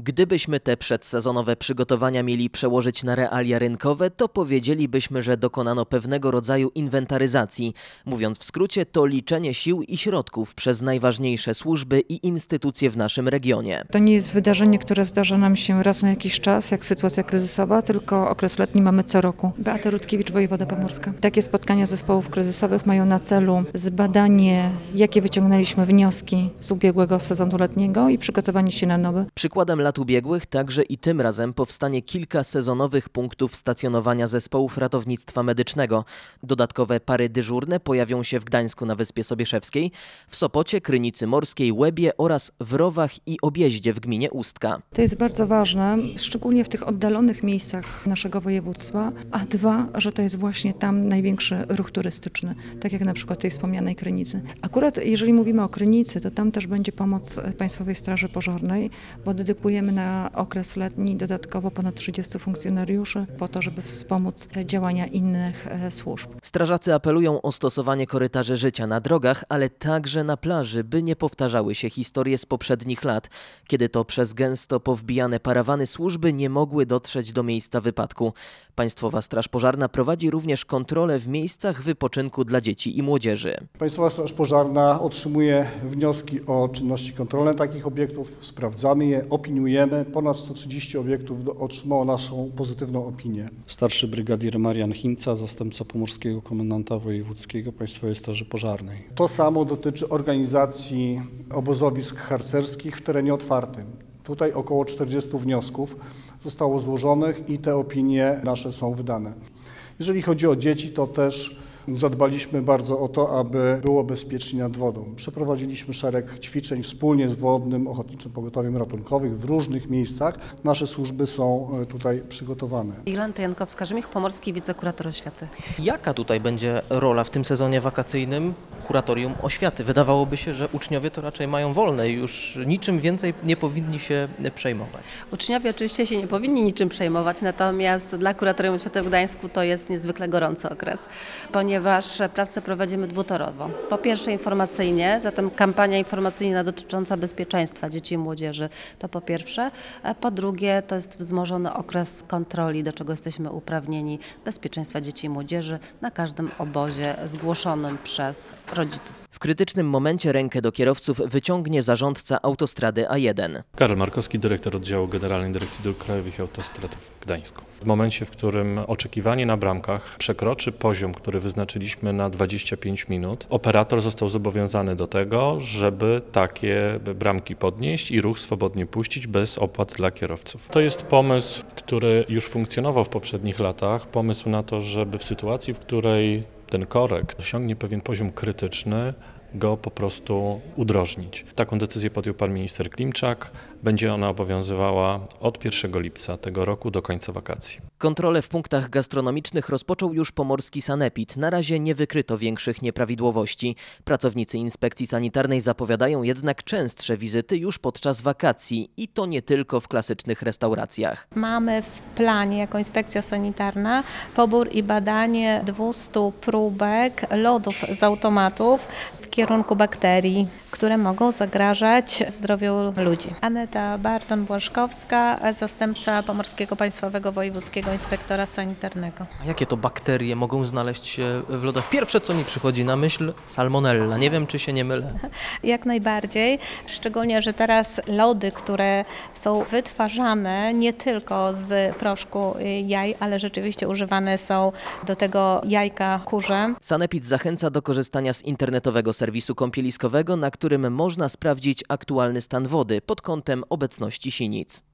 Gdybyśmy te przedsezonowe przygotowania mieli przełożyć na realia rynkowe, to powiedzielibyśmy, że dokonano pewnego rodzaju inwentaryzacji. Mówiąc w skrócie, to liczenie sił i środków przez najważniejsze służby i instytucje w naszym regionie. To nie jest wydarzenie, które zdarza nam się raz na jakiś czas, jak sytuacja kryzysowa, tylko okres letni mamy co roku. Beata Rutkiewicz, wojewoda pomorska. Takie spotkania zespołów kryzysowych mają na celu zbadanie, jakie wyciągnęliśmy wnioski z ubiegłego sezonu letniego i przygotowanie się na nowy. Przykładem lat ubiegłych także i tym razem powstanie kilka sezonowych punktów stacjonowania zespołów ratownictwa medycznego. Dodatkowe pary dyżurne pojawią się w Gdańsku na Wyspie Sobieszewskiej, w Sopocie, Krynicy Morskiej, Łebie oraz w Rowach i Objeździe w gminie Ustka. To jest bardzo ważne, szczególnie w tych oddalonych miejscach naszego województwa, a dwa, że to jest właśnie tam największy ruch turystyczny, tak jak na przykład tej wspomnianej Krynicy. Akurat jeżeli mówimy o Krynicy, to tam też będzie pomoc Państwowej Straży Pożarnej, bo dedykujemy na okres letni dodatkowo ponad 30 funkcjonariuszy po to, żeby wspomóc działania innych służb. Strażacy apelują o stosowanie korytarzy życia na drogach, ale także na plaży, by nie powtarzały się historie z poprzednich lat, kiedy to przez gęsto powbijane parawany służby nie mogły dotrzeć do miejsca wypadku. Państwowa Straż Pożarna prowadzi również kontrole w miejscach wypoczynku dla dzieci i młodzieży. Państwowa Straż Pożarna otrzymuje wnioski o czynności kontrolne takich obiektów, sprawdzamy je, opiniujemy. Ponad 130 obiektów otrzymało naszą pozytywną opinię. Starszy brygadier Marian Hinca, zastępca pomorskiego komendanta wojewódzkiego Państwowej Straży Pożarnej. To samo dotyczy organizacji obozowisk harcerskich w terenie otwartym. Tutaj około 40 wniosków zostało złożonych i te opinie nasze są wydane. Jeżeli chodzi o dzieci, to też zadbaliśmy bardzo o to, aby było bezpiecznie nad wodą. Przeprowadziliśmy szereg ćwiczeń wspólnie z Wodnym Ochotniczym Pogotowiem Ratunkowym w różnych miejscach. Nasze służby są tutaj przygotowane. Jolanta Jankowska-Rzymich, pomorski wicekurator oświaty. Jaka tutaj będzie rola w tym sezonie wakacyjnym kuratorium oświaty? Wydawałoby się, że uczniowie to raczej mają wolne i już niczym więcej nie powinni się przejmować. Uczniowie oczywiście się nie powinni niczym przejmować, natomiast dla kuratorium oświaty w Gdańsku to jest niezwykle gorący okres, ponieważ pracę prowadzimy dwutorowo. Po pierwsze informacyjnie, zatem kampania informacyjna dotycząca bezpieczeństwa dzieci i młodzieży to po pierwsze, a po drugie to jest wzmożony okres kontroli, do czego jesteśmy uprawnieni, bezpieczeństwa dzieci i młodzieży na każdym obozie zgłoszonym przez rodziców. W krytycznym momencie rękę do kierowców wyciągnie zarządca autostrady A1. Karol Markowski, dyrektor oddziału Generalnej Dyrekcji Dróg Krajowych i Autostrad w Gdańsku. W momencie, w którym oczekiwanie na bramkach przekroczy poziom, który wyznaczyliśmy na 25 minut, operator został zobowiązany do tego, żeby takie bramki podnieść i ruch swobodnie puścić bez opłat dla kierowców. To jest pomysł, który już funkcjonował w poprzednich latach. Pomysł na to, żeby w sytuacji, w której ten korek osiągnie pewien poziom krytyczny, go po prostu udrożnić. Taką decyzję podjął pan minister Klimczak. Będzie ona obowiązywała od 1 lipca tego roku do końca wakacji. Kontrole w punktach gastronomicznych rozpoczął już pomorski sanepid. Na razie nie wykryto większych nieprawidłowości. Pracownicy inspekcji sanitarnej zapowiadają jednak częstsze wizyty już podczas wakacji i to nie tylko w klasycznych restauracjach. Mamy w planie jako inspekcja sanitarna pobór i badanie 200 próbek lodów z automatów w kierunku bakterii, które mogą zagrażać zdrowiu ludzi. Aneta Barton-Błaszkowska, zastępca Pomorskiego Państwowego Wojewódzkiego Inspektora Sanitarnego. A jakie to bakterie mogą znaleźć się w lodach? Pierwsze, co mi przychodzi na myśl, salmonella. Nie wiem, czy się nie mylę. Jak najbardziej, szczególnie, że teraz lody, które są wytwarzane nie tylko z proszku jaj, ale rzeczywiście używane są do tego jajka kurze. Sanepid zachęca do korzystania z internetowego serwisu kąpieliskowego, na którym można sprawdzić aktualny stan wody pod kątem obecności sinic.